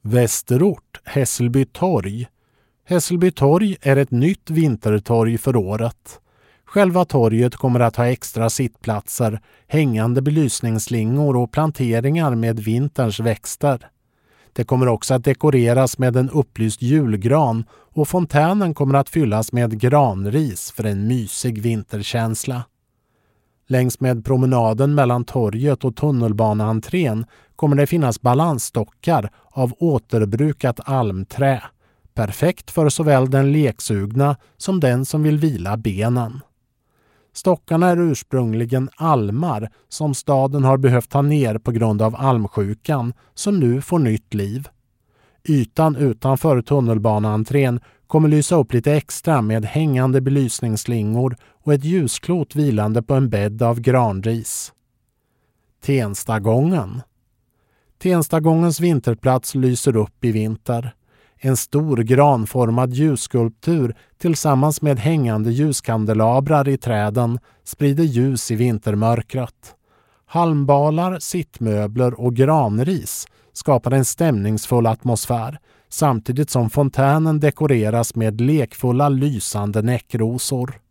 Västerort, Hässelby torg. Hässelby torg är ett nytt vintertorg för året. Själva torget kommer att ha extra sittplatser, hängande belysningsslingor och planteringar med vinterns växter. Det kommer också att dekoreras med en upplyst julgran och fontänen kommer att fyllas med granris för en mysig vinterkänsla. Längs med promenaden mellan torget och tunnelbaneentrén kommer det finnas balansstockar av återbrukat almträ. Perfekt för såväl den leksugna som den som vill vila benen. Stockarna är ursprungligen almar som staden har behövt ta ner på grund av almsjukan som nu får nytt liv. Ytan utanför tunnelbaneentrén kommer lysa upp lite extra med hängande belysningsslingor och ett ljusklot vilande på en bädd av granris. Tenstagången. Tenstagångens vinterplats lyser upp i vinter. En stor granformad ljusskulptur tillsammans med hängande ljuskandelabrar i träden sprider ljus i vintermörkret. Halmbalar, sittmöbler och granris skapar en stämningsfull atmosfär samtidigt som fontänen dekoreras med lekfulla lysande näckrosor.